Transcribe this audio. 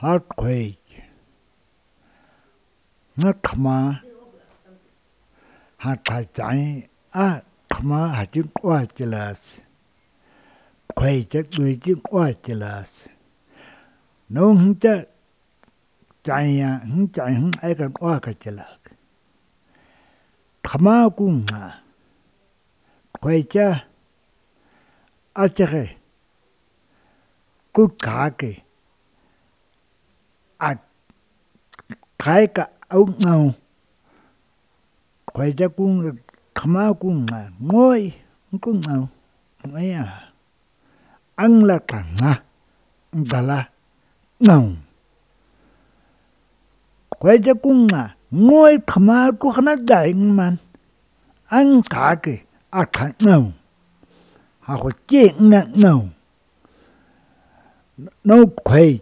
earthquake, Nakma, Hatajai, Kma Hajin Quatilas, Quated with Quatilas. No hunter Jaya, Hunjai, I can walk at the lake. Kma Gunga, Quaja, Achere, Good Kake, at Kaika out now. Quaja Gunga, Kma Gunga, Moy, Gunga, Maya, Angla Kanga, Dala, no. Quaja Gunga, Moy Kma Guna dying man. Anh cả kì, khả nâu. Họ có chết nặng nâu. Nó quay